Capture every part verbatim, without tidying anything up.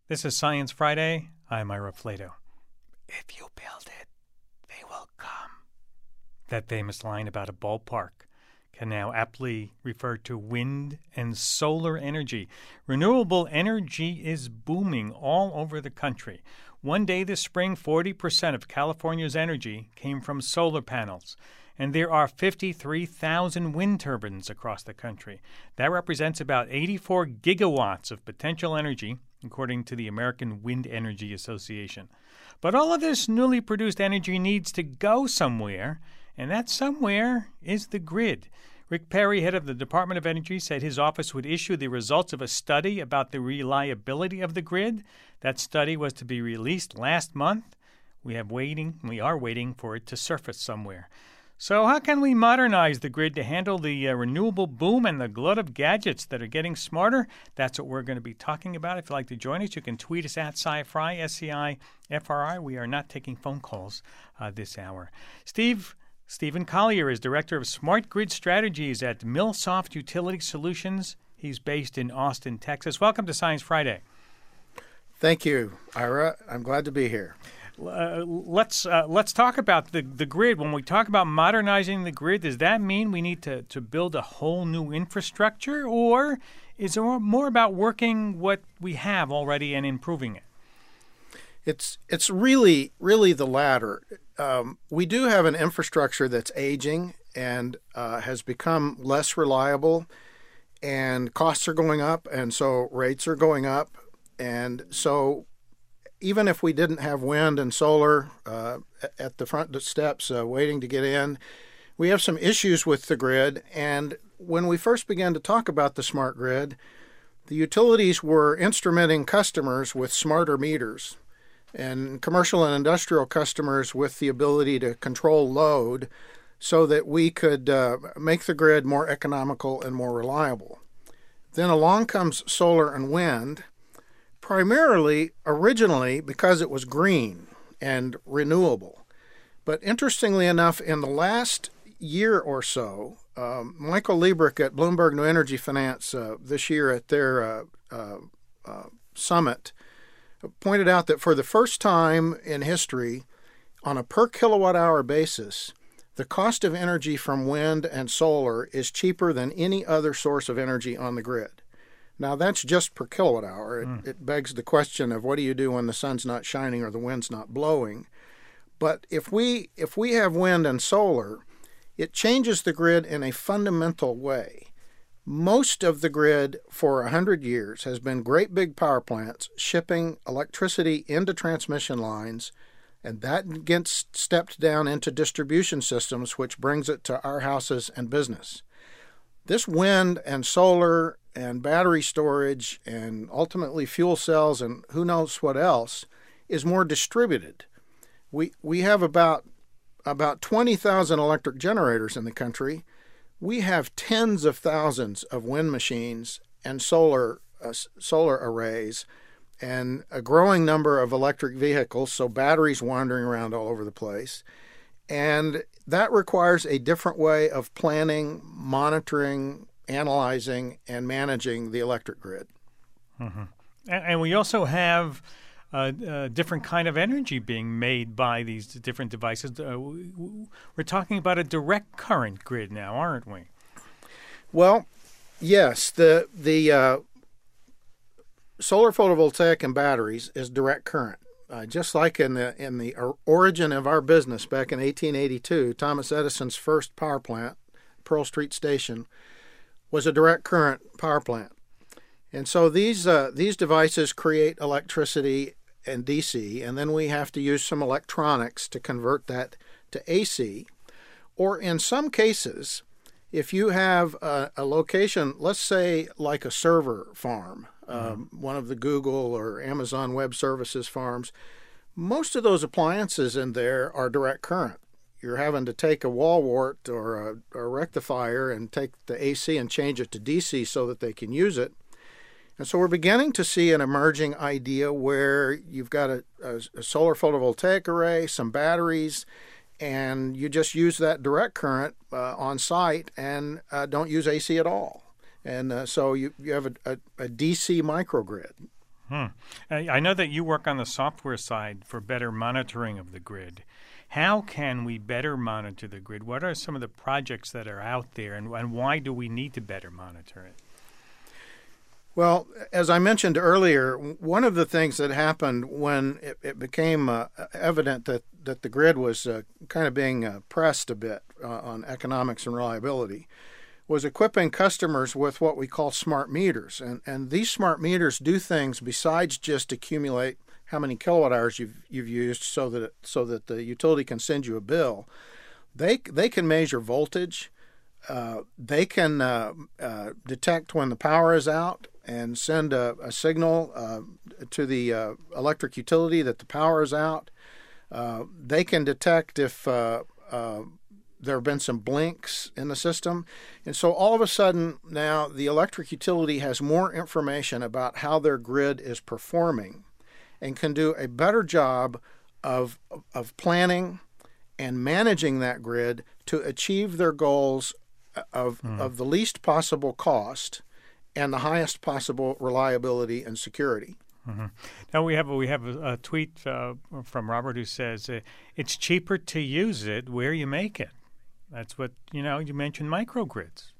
This is Science Friday. I'm Ira Flato. If you build it, they will come. That famous line about a ballpark can now aptly refer to wind and solar energy. Renewable energy is booming all over the country. One day this spring, forty percent of California's energy came from solar panels. And there are fifty-three thousand wind turbines across the country. That represents about eighty-four gigawatts of potential energy, according to the American Wind Energy Association. But all of this newly produced energy needs to go somewhere, and that somewhere is the grid. Rick Perry, head of the Department of Energy, said his office would issue the results of a study about the reliability of the grid. That study was to be released last month. We have waiting, we are waiting for it to surface somewhere. So how can we modernize the grid to handle the uh, renewable boom and the glut of gadgets that are getting smarter? That's what we're going to be talking about. If you'd like to join us, you can tweet us at SciFri, S C I F R I. We are not taking phone calls uh, this hour. Steve Stephen Collier is Director of Smart Grid Strategies at Millsoft Utility Solutions. He's based in Austin, Texas. Welcome to Science Friday. Thank you, Ira. I'm glad to be here. Uh, let's uh, let's talk about the, the grid. When we talk about modernizing the grid, does that mean we need to, to build a whole new infrastructure, or is it more about working what we have already and improving it? It's it's really, really the latter. Um, we do have an infrastructure that's aging and uh, has become less reliable, and costs are going up, and so rates are going up. And so even if we didn't have wind and solar uh, at the front steps uh, waiting to get in, we have some issues with the grid. And when we first began to talk about the smart grid, the utilities were instrumenting customers with smarter meters and commercial and industrial customers with the ability to control load so that we could uh, make the grid more economical and more reliable. Then along comes solar and wind, primarily, originally, because it was green and renewable. But interestingly enough, in the last year or so, um, Michael Liebrich at Bloomberg New Energy Finance uh, this year at their uh, uh, uh, summit pointed out that for the first time in history, on a per kilowatt hour basis, the cost of energy from wind and solar is cheaper than any other source of energy on the grid. Now, that's just per kilowatt hour. It, mm. it begs the question of what do you do when the sun's not shining or the wind's not blowing? But if we if we have wind and solar, it changes the grid in a fundamental way. Most of the grid for one hundred years has been great big power plants shipping electricity into transmission lines, and that gets stepped down into distribution systems, which brings it to our houses and business. This wind and solar and battery storage and ultimately fuel cells and who knows what else is more distributed. We we have about about twenty thousand electric generators in the country. We have tens of thousands of wind machines and solar uh, solar arrays and a growing number of electric vehicles, so batteries wandering around all over the place. And that requires a different way of planning, monitoring, analyzing, and managing the electric grid. Mm-hmm. And, and we also have a, a different kind of energy being made by these different devices. Uh, we're talking about a direct current grid now, aren't we? Well, yes. The the uh, solar photovoltaic and batteries is direct current. Uh, just like in the in the origin of our business back in eighteen eighty-two, Thomas Edison's first power plant, Pearl Street Station, was a direct current power plant. And so these uh, these devices create electricity and D C, and then we have to use some electronics to convert that to A C. Or in some cases, if you have a, a location, let's say like a server farm, um, mm-hmm. one of the Google or Amazon Web Services farms, most of those appliances in there are direct current. You're having to take a wall wart or a, a rectifier and take the A C and change it to D C so that they can use it. And so we're beginning to see an emerging idea where you've got a, a, a solar photovoltaic array, some batteries, and you just use that direct current uh, on site and uh, don't use A C at all. And uh, so you, you have a, a, a D C microgrid. Hmm. I I know that you work on the software side for better monitoring of the grid. How can we better monitor the grid? What are some of the projects that are out there, and, and why do we need to better monitor it? Well, as I mentioned earlier, one of the things that happened when it, it became uh, evident that, that the grid was uh, kind of being uh, pressed a bit uh, on economics and reliability was equipping customers with what we call smart meters. And, and these smart meters do things besides just accumulate how many kilowatt hours you've, you've used so that, it, so that the utility can send you a bill. They, they can measure voltage. Uh, they can uh, uh, detect when the power is out and send a, a signal uh, to the uh, electric utility that the power is out. Uh, they can detect if uh, uh, there have been some blinks in the system. And so all of a sudden now the electric utility has more information about how their grid is performing and can do a better job of, of planning and managing that grid to achieve their goals of, mm. of the least possible cost and the highest possible reliability and security. Mm-hmm. Now we have a, we have a, a tweet uh, from Robert who says uh, it's cheaper to use it where you make it. That's what you know. You mentioned microgrids,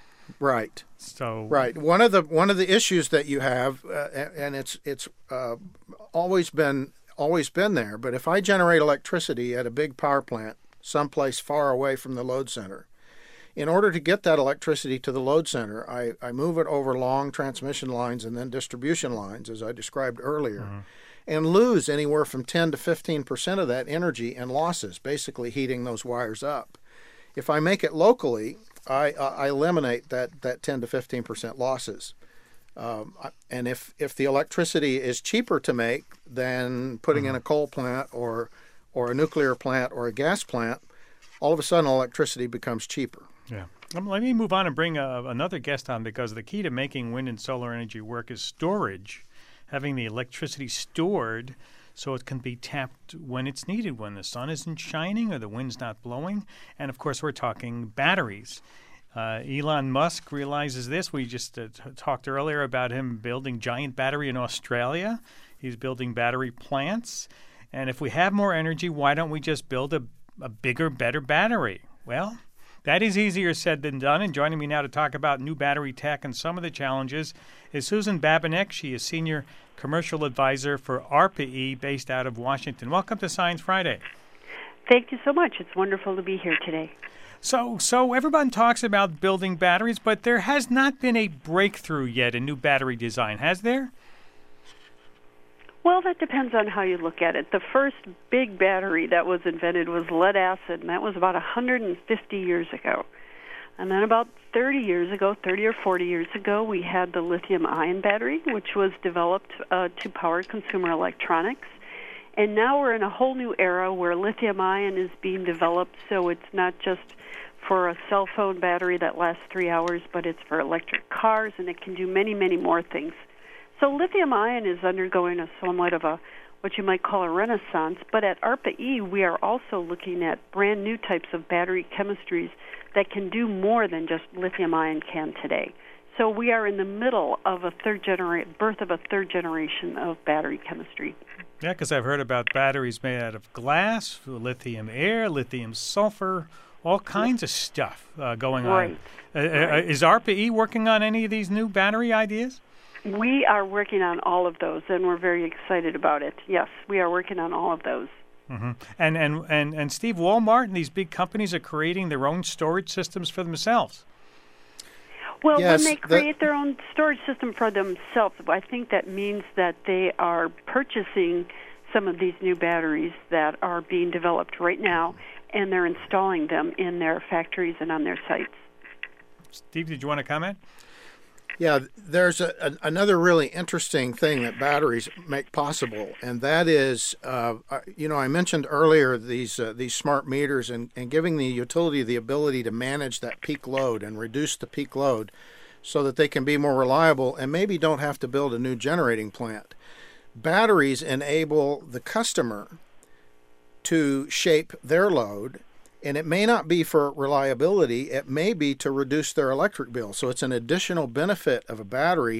right? So right. One of the one of the issues that you have, uh, and it's it's uh, always been always been there. But if I generate electricity at a big power plant someplace far away from the load center, in order to get that electricity to the load center, I, I move it over long transmission lines and then distribution lines, as I described earlier, mm-hmm. and lose anywhere from ten to fifteen percent of that energy and losses, basically heating those wires up. If I make it locally, I, I eliminate that, that ten to fifteen percent losses. Um, and if, if the electricity is cheaper to make than putting mm-hmm. in a coal plant or, or a nuclear plant or a gas plant, all of a sudden electricity becomes cheaper. Yeah. Um, let me move on and bring uh, another guest on, because the key to making wind and solar energy work is storage, having the electricity stored so it can be tapped when it's needed, when the sun isn't shining or the wind's not blowing. And, of course, we're talking batteries. Uh, Elon Musk realizes this. We just uh, t- talked earlier about him building giant battery in Australia. He's building battery plants. And if we have more energy, why don't we just build a, a bigger, better battery? Well, that is easier said than done, and joining me now to talk about new battery tech and some of the challenges is Susan Babinek. She is Senior Commercial Advisor for ARPA-E based out of Washington. Welcome to Science Friday. Thank you so much. It's wonderful to be here today. So, so everyone talks about building batteries, but there has not been a breakthrough yet in new battery design, has there? Well, that depends on how you look at it. The first big battery that was invented was lead acid, and that was about one hundred fifty years ago. And then about thirty years ago, thirty or forty years ago, we had the lithium-ion battery, which was developed uh, to power consumer electronics. And now we're in a whole new era where lithium-ion is being developed, so it's not just for a cell phone battery that lasts three hours, but it's for electric cars, and it can do many, many more things. So lithium-ion is undergoing a somewhat of a, what you might call a renaissance, but at ARPA-E we are also looking at brand new types of battery chemistries that can do more than just lithium-ion can today. So we are in the middle of a third genera- birth of a third generation of battery chemistry. Yeah, because I've heard about batteries made out of glass, lithium air, lithium sulfur, all kinds of stuff uh, going right. on. Uh, right. uh, is ARPA-E working on any of these new battery ideas? We are working on all of those, and we're very excited about it. Yes, we are working on all of those. Mm-hmm. And, and and and Steve, Walmart and these big companies are creating their own storage systems for themselves. Well, yes, when they create the... their own storage system for themselves, I think that means that they are purchasing some of these new batteries that are being developed right now, and they're installing them in their factories and on their sites. Steve, did you want to comment? Yeah, there's a, a, another really interesting thing that batteries make possible, and that is, uh, you know, I mentioned earlier these uh, these smart meters and, and giving the utility the ability to manage that peak load and reduce the peak load so that they can be more reliable and maybe don't have to build a new generating plant. Batteries enable the customer to shape their load. And it may not be for reliability, it may be to reduce their electric bill. So it's an additional benefit of a battery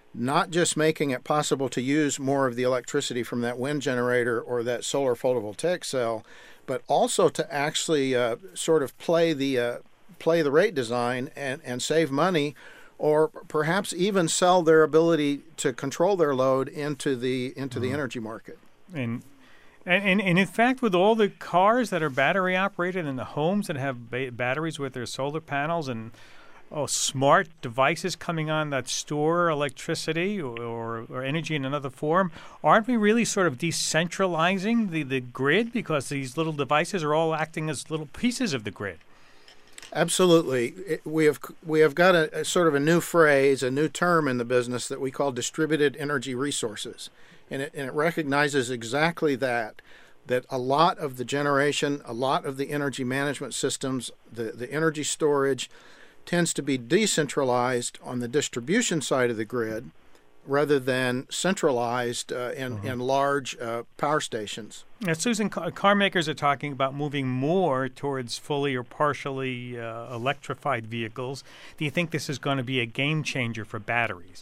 not just making it possible to use more of the electricity from that wind generator or that solar photovoltaic cell, but also to actually uh, sort of play the uh, play the rate design and, and save money, or perhaps even sell their ability to control their load into the into mm-hmm. the energy market. And, and and in fact, with all the cars that are battery operated and the homes that have ba- batteries with their solar panels and oh, smart devices coming on that store electricity or, or energy in another form, aren't we really sort of decentralizing the, the grid because these little devices are all acting as little pieces of the grid? Absolutely. It, we have we have got a, a sort of a new phrase, a new term in the business that we call distributed energy resources. And it, and it recognizes exactly that, that a lot of the generation, a lot of the energy management systems, the, the energy storage, tends to be decentralized on the distribution side of the grid rather than centralized uh, in, mm-hmm. in large uh, power stations. Now, Susan, car makers are talking about moving more towards fully or partially uh, electrified vehicles. Do you think this is going to be a game changer for batteries?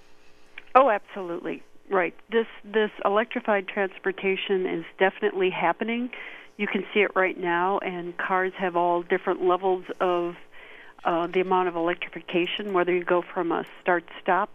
Oh, absolutely. Right. This this electrified transportation is definitely happening. You can see it right now, and cars have all different levels of Uh, the amount of electrification, whether you go from a start-stop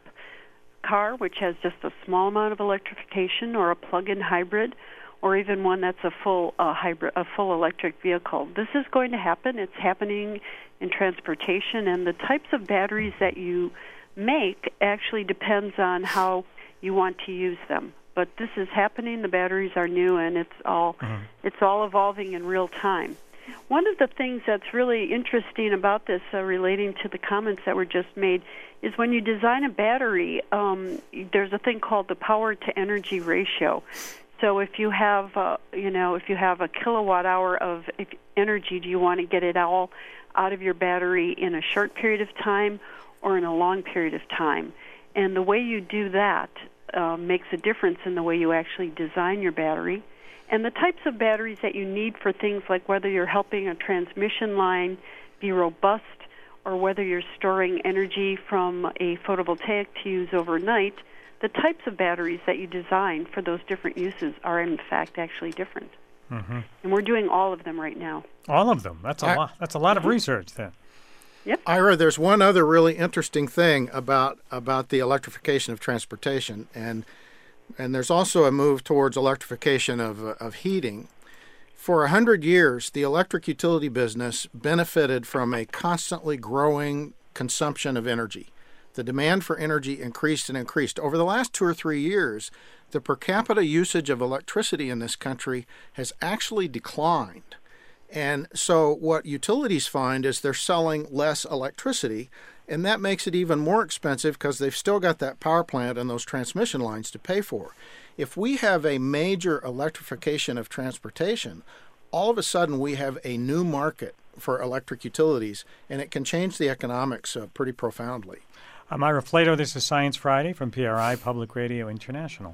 car, which has just a small amount of electrification, or a plug-in hybrid, or even one that's a full uh, hybrid, a full electric vehicle. This is going to happen. It's happening in transportation, and the types of batteries that you make actually depends on how you want to use them. But this is happening. The batteries are new, and it's all mm-hmm. it's all evolving in real time. One of the things that's really interesting about this, uh, relating to the comments that were just made, is when you design a battery, um, there's a thing called the power-to-energy ratio. So if you have, uh, you know, if you have a kilowatt hour of energy, do you want to get it all out of your battery in a short period of time or in a long period of time? And the way you do that uh, makes a difference in the way you actually design your battery. And the types of batteries that you need for things like whether you're helping a transmission line be robust or whether you're storing energy from a photovoltaic to use overnight, the types of batteries that you design for those different uses are in fact actually different. Mm-hmm. And we're doing all of them right now. All of them? That's a I, lot. That's a lot of research then. Yep. Ira, there's one other really interesting thing about about the electrification of transportation, and And there's also a move towards electrification of, uh, of heating. For a hundred years, the electric utility business benefited from a constantly growing consumption of energy. The demand for energy increased and increased. Over the last two or three years, the per capita usage of electricity in this country has actually declined. And so what utilities find is they're selling less electricity, and that makes it even more expensive because they've still got that power plant and those transmission lines to pay for. If we have a major electrification of transportation, all of a sudden we have a new market for electric utilities, and it can change the economics uh, pretty profoundly. I'm Ira Flatow. This is Science Friday from P R I Public Radio International.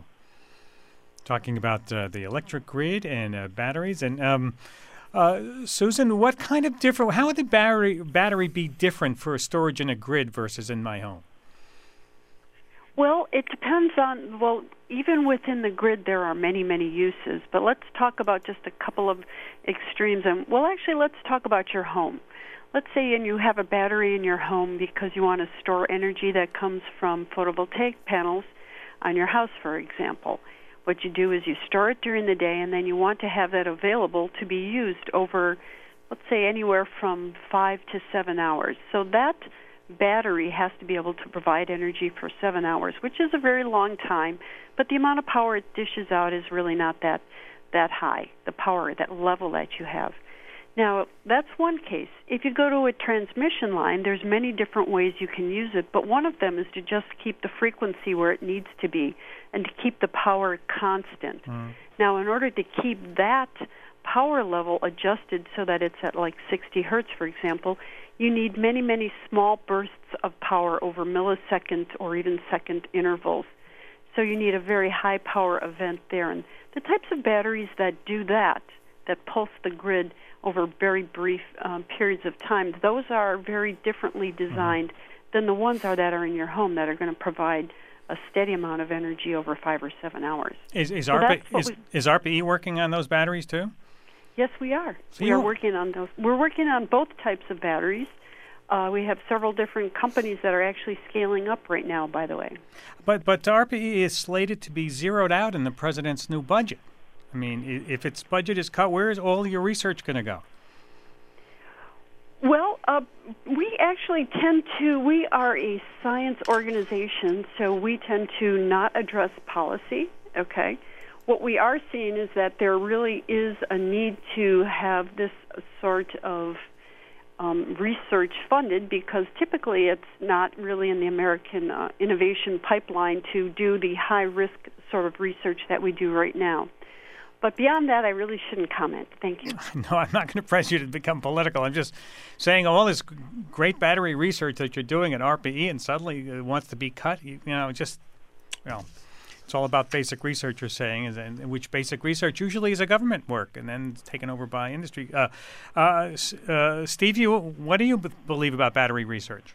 Talking about uh, the electric grid and uh, batteries. And um, Uh, Susan, what kind of different, how would the battery battery be different for storage in a grid versus in my home? Well, it depends on, well, even within the grid there are many, many uses. But let's talk about just a couple of extremes. And well, actually, let's talk about your home. Let's say and you have a battery in your home because you want to store energy that comes from photovoltaic panels on your house, for example. What you do is you store it during the day, and then you want to have that available to be used over, let's say, anywhere from five to seven hours. So that battery has to be able to provide energy for seven hours, which is a very long time, but the amount of power it dishes out is really not that that high, the power, that level that you have. Now, that's one case. If you go to a transmission line, there's many different ways you can use it, but one of them is to just keep the frequency where it needs to be and to keep the power constant. Mm. Now, in order to keep that power level adjusted so that it's at like sixty hertz, for example, you need many, many small bursts of power over millisecond or even second intervals. So you need a very high power event there. And the types of batteries that do that, that pulse the grid over very brief um, periods of time, those are very differently designed mm-hmm. than the ones are that are in your home that are going to provide a steady amount of energy over five or seven hours. Is is, So ARPA, that's what is, we- is ARPA-E working on those batteries too? Yes, we are. So we you- are working on those. We're working on both types of batteries. Uh, we have several different companies that are actually scaling up right now, by the way. But but ARPA-E is slated to be zeroed out in the president's new budget. I mean, i- if its budget is cut, where is all your research going to go? Well, uh, we actually tend to, we are a science organization, so we tend to not address policy, okay? What we are seeing is that there really is a need to have this sort of um, research funded because typically it's not really in the American uh, innovation pipeline to do the high-risk sort of research that we do right now. But beyond that, I really shouldn't comment. Thank you. No, I'm not going to press you to become political. I'm just saying all this g- great battery research that you're doing at ARPA-E and suddenly it wants to be cut. You, you know, just, well, it's all about basic research, you're saying, is, and which basic research usually is a government work and then it's taken over by industry. Uh, uh, s- uh, Steve, you, what do you b- believe about battery research?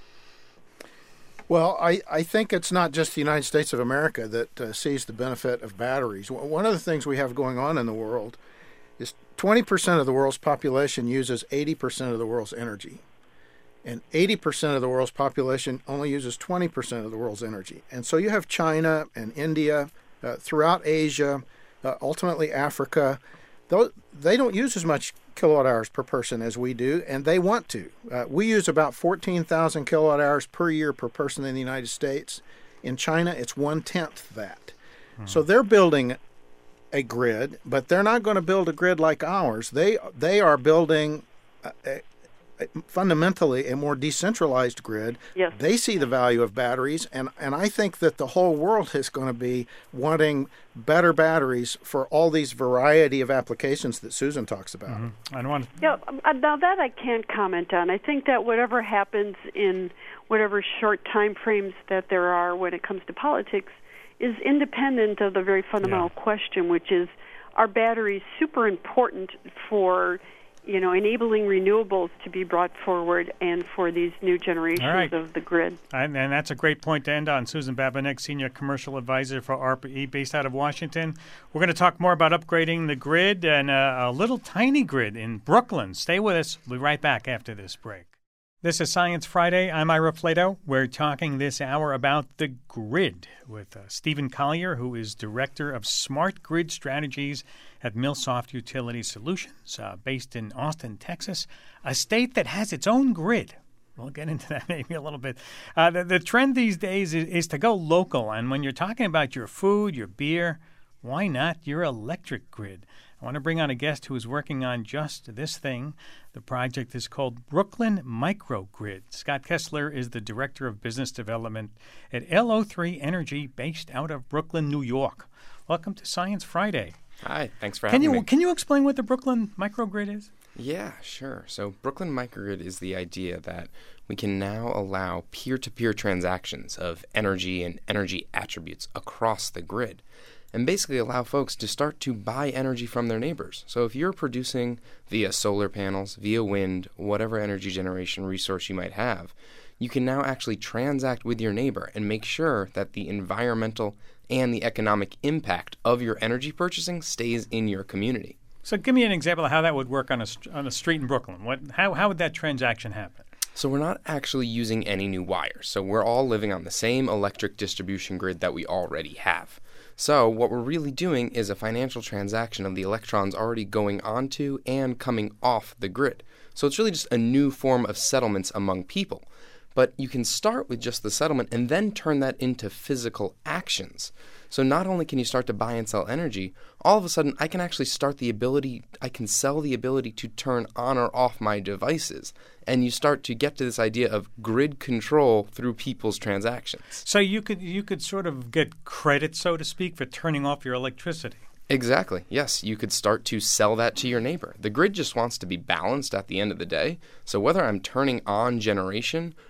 Well, I, I think it's not just the United States of America that uh, sees the benefit of batteries. W- One of the things we have going on in the world is twenty percent of the world's population uses eighty percent of the world's energy. And eighty percent of the world's population only uses twenty percent of the world's energy. And so you have China and India, uh, throughout Asia, uh, ultimately Africa. Those, they don't use as much kilowatt hours per person as we do, and they want to. Uh, we use about fourteen thousand kilowatt hours per year per person in the United States. In China, it's one-tenth that. Hmm. So they're building a grid, but they're not going to build a grid like ours. They they are building a, a, a fundamentally a more decentralized grid. Yes. They see the value of batteries, and, and I think that the whole world is going to be wanting better batteries for all these variety of applications that Susan talks about. Mm-hmm. I don't want to... Yeah, um, now that I can't comment on. I think that whatever happens in whatever short time frames that there are when it comes to politics is independent of the very fundamental Yeah. question, which is, are batteries super important for, you know, enabling renewables to be brought forward and for these new generations All right. of the grid? And, and that's a great point to end on. Susan Babinek, Senior Commercial Advisor for ARPA-E, based out of Washington. We're going to talk more about upgrading the grid and uh, a little tiny grid in Brooklyn. Stay with us. We'll be right back after this break. This is Science Friday. I'm Ira Flato. We're talking this hour about the grid with uh, Stephen Collier, who is Director of Smart Grid Strategies at Millsoft Utility Solutions, uh, based in Austin, Texas, a state that has its own grid. We'll get into that maybe a little bit. Uh, the, the trend these days is, is to go local. And when you're talking about your food, your beer, why not your electric grid? I want to bring on a guest who is working on just this thing. The project is called Brooklyn Microgrid. Scott Kessler is the Director of Business Development at L O three Energy, based out of Brooklyn, New York. Welcome to Science Friday. Hi, thanks for Can having you me. can you explain what the Brooklyn Microgrid is? Yeah, sure. So Brooklyn Microgrid is the idea that we can now allow peer-to-peer transactions of energy and energy attributes across the grid, and basically allow folks to start to buy energy from their neighbors. So if you're producing via solar panels, via wind, whatever energy generation resource you might have, you can now actually transact with your neighbor and make sure that the environmental and the economic impact of your energy purchasing stays in your community. So give me an example of how that would work on a st- on a street in Brooklyn. What how how would that transaction happen? So we're not actually using any new wires. So we're all living on the same electric distribution grid that we already have. So what we're really doing is a financial transaction of the electrons already going onto and coming off the grid. So it's really just a new form of settlements among people. But you can start with just the settlement and then turn that into physical actions. So not only can you start to buy and sell energy, all of a sudden I can actually start the ability, I can sell the ability to turn on or off my devices. And you start to get to this idea of grid control through people's transactions. So you could you could sort of get credit, so to speak, for turning off your electricity. Exactly. Yes, you could start to sell that to your neighbor. The grid just wants to be balanced at the end of the day. So whether I'm turning on generation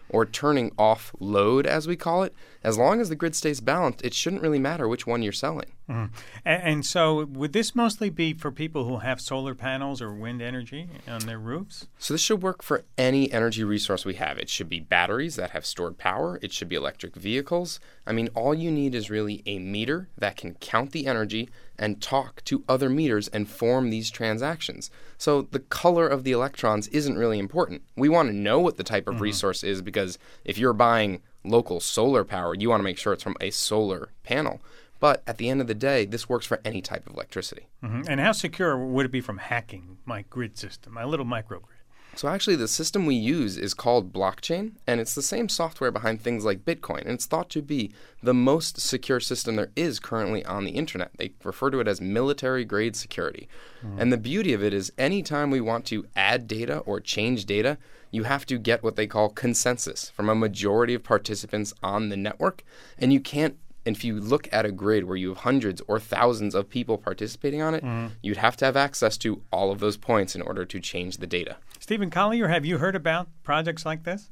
or turning off load, as we call it, as long as the grid stays balanced, it shouldn't really matter which one you're selling. Mm. And, and so would this mostly be for people who have solar panels or wind energy on their roofs? So this should work for any energy resource we have. It should be batteries that have stored power. It should be electric vehicles. I mean, all you need is really a meter that can count the energy and talk to other meters and form these transactions. So the color of the electrons isn't really important. We want to know what the type of mm-hmm. resource is, because if you're buying local solar power, you want to make sure it's from a solar panel. But at the end of the day, this works for any type of electricity. Mm-hmm. And how secure would it be from hacking my grid system, my little microgrid? So actually, the system we use is called blockchain, and it's the same software behind things like Bitcoin, and it's thought to be the most secure system there is currently on the internet. They refer to it as military-grade security. Mm-hmm. And the beauty of it is anytime we want to add data or change data, you have to get what they call consensus from a majority of participants on the network, and you can't. If you look at a grid where you have hundreds or thousands of people participating on it, mm-hmm. you'd have to have access to all of those points in order to change the data. Stephen Collier, have you heard about projects like this?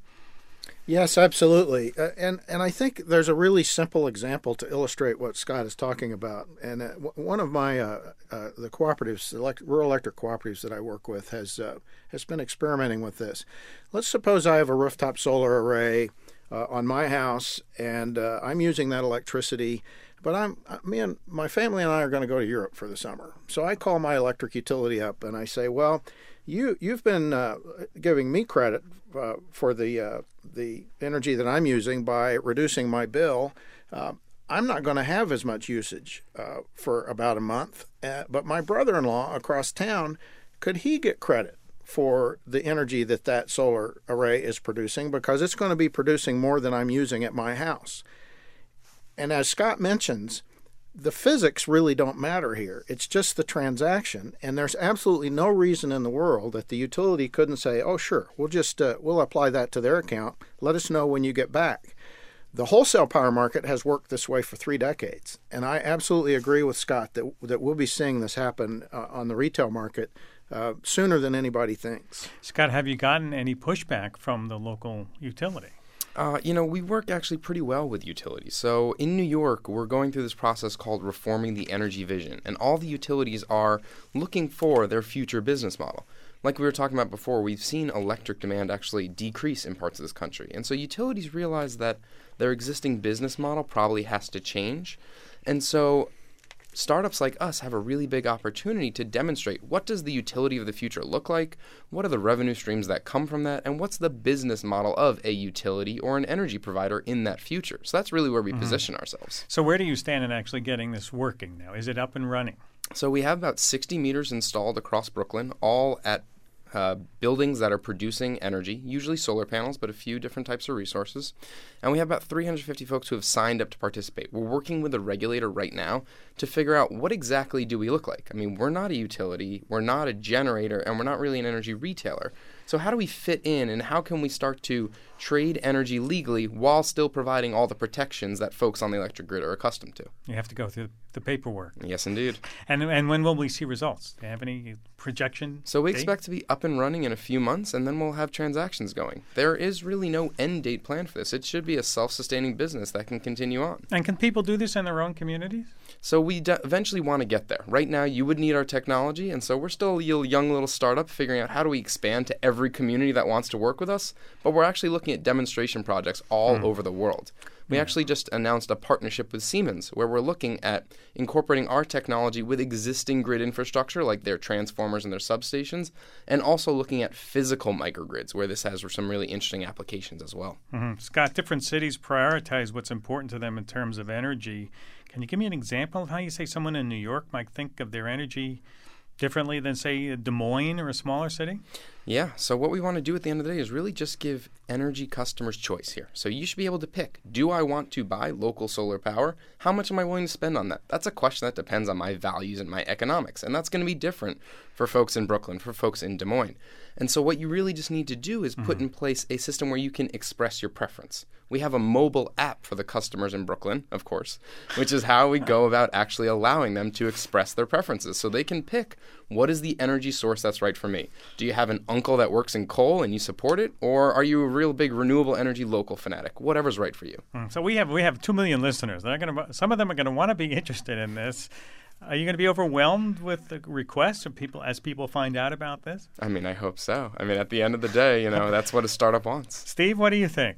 Yes, absolutely. Uh, and and I think there's a really simple example to illustrate what Scott is talking about. And uh, w- one of my uh, uh, the cooperatives, elect- rural electric cooperatives that I work with, has uh, has been experimenting with this. Let's suppose I have a rooftop solar array Uh, on my house, and uh, I'm using that electricity, but I'm me and my family and I are going to go to Europe for the summer. So I call my electric utility up and I say, "Well, you you've been uh, giving me credit uh, for the uh, the energy that I'm using by reducing my bill. Uh, I'm not going to have as much usage uh, for about a month, uh, but my brother-in-law across town, could he get credit for the energy that that solar array is producing, because it's going to be producing more than I'm using at my house?" And as Scott mentions, the physics really don't matter here. It's just the transaction, and there's absolutely no reason in the world that the utility couldn't say, "Oh, sure, we'll just uh, we'll apply that to their account. Let us know when you get back." The wholesale power market has worked this way for three decades, and I absolutely agree with Scott that that we'll be seeing this happen uh, on the retail market Uh, sooner than anybody thinks. Scott, have you gotten any pushback from the local utility? Uh, you know, we work actually pretty well with utilities. So in New York, we're going through this process called Reforming the Energy Vision, and all the utilities are looking for their future business model. Like we were talking about before, we've seen electric demand actually decrease in parts of this country. And so utilities realize that their existing business model probably has to change. And so startups like us have a really big opportunity to demonstrate what does the utility of the future look like, what are the revenue streams that come from that, and what's the business model of a utility or an energy provider in that future. So that's really where we mm-hmm. position ourselves. So where do you stand in actually getting this working now? Is it up and running? So we have about sixty meters installed across Brooklyn, all at Uh, buildings that are producing energy, usually solar panels, but a few different types of resources. And we have about three hundred fifty folks who have signed up to participate. We're working with a regulator right now to figure out what exactly do we look like. I mean, we're not a utility, we're not a generator, and we're not really an energy retailer. So how do we fit in, and how can we start to trade energy legally while still providing all the protections that folks on the electric grid are accustomed to? You have to go through the paperwork. Yes, indeed. And and when will we see results? Do you have any projection? So we date? expect to be up and running in a few months, and then we'll have transactions going. There is really no end date plan for this. It should be a self-sustaining business that can continue on. And can people do this in their own communities? So we de- eventually want to get there. Right now, you would need our technology, and so we're still a young little startup figuring out how do we expand to every community that wants to work with us, but we're actually looking at demonstration projects all mm. over the world. We yeah. actually just announced a partnership with Siemens where we're looking at incorporating our technology with existing grid infrastructure like their transformers and their substations, and also looking at physical microgrids where this has some really interesting applications as well. Mm-hmm. Scott, different cities prioritize what's important to them in terms of energy. Can you give me an example of how you say someone in New York might think of their energy differently than, say, Des Moines or a smaller city? Yeah, so what we want to do at the end of the day is really just give energy customers choice here. So you should be able to pick, do I want to buy local solar power? How much am I willing to spend on that? That's a question that depends on my values and my economics, and that's going to be different for folks in Brooklyn, for folks in Des Moines. And so what you really just need to do is put mm-hmm. in place a system where you can express your preference. We have a mobile app for the customers in Brooklyn, of course, which is how we go about actually allowing them to express their preferences. So they can pick, what is the energy source that's right for me? Do you have an uncle that works in coal and you support it, or are you a real big renewable energy local fanatic? Whatever's right for you. Mm, so we have we have two million listeners. They're going to some of them are going to want to be interested in this. Are you going to be overwhelmed with the requests of people as people find out about this? I mean, I hope so. I mean, at the end of the day, you know, that's what a startup wants. Steve, what do you think?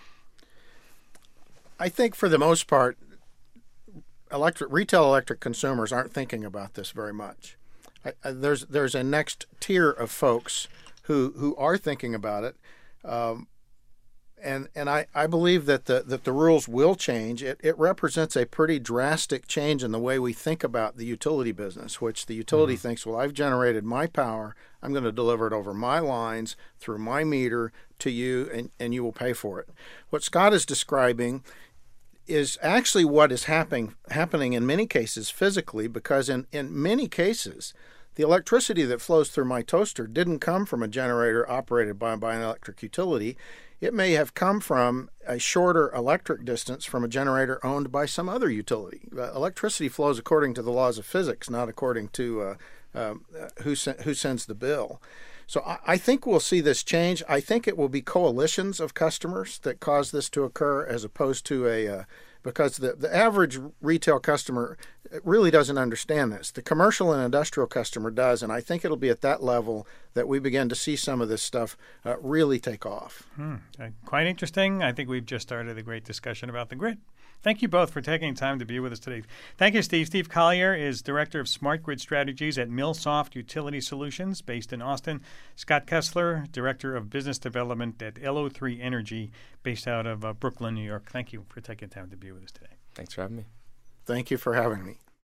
I think for the most part, electric retail electric consumers aren't thinking about this very much. I, I, there's there's a next tier of folks who who are thinking about it, um, and and I, I believe that the that the rules will change. It it represents a pretty drastic change in the way we think about the utility business, which the utility mm-hmm. thinks, well, I've generated my power, I'm going to deliver it over my lines through my meter to you, and, and you will pay for it. What Scott is describing is actually what is happening happening in many cases physically, because in, in many cases, the electricity that flows through my toaster didn't come from a generator operated by, by an electric utility. It may have come from a shorter electric distance from a generator owned by some other utility. Uh, electricity flows according to the laws of physics, not according to uh, uh, who, sen- who sends the bill. So I, I think we'll see this change. I think it will be coalitions of customers that cause this to occur, as opposed to a uh, because the, the average retail customer really doesn't understand this. The commercial and industrial customer does, and I think it'll be at that level that we begin to see some of this stuff uh, really take off. Hmm. Uh, quite interesting. I think we've just started a great discussion about the grid. Thank you both for taking time to be with us today. Thank you, Steve. Steve Collier is Director of Smart Grid Strategies at Millsoft Utility Solutions, based in Austin. Scott Kessler, Director of Business Development at L O three Energy, based out of uh, Brooklyn, New York. Thank you for taking time to be with us today. Thanks for having me. Thank you for having me.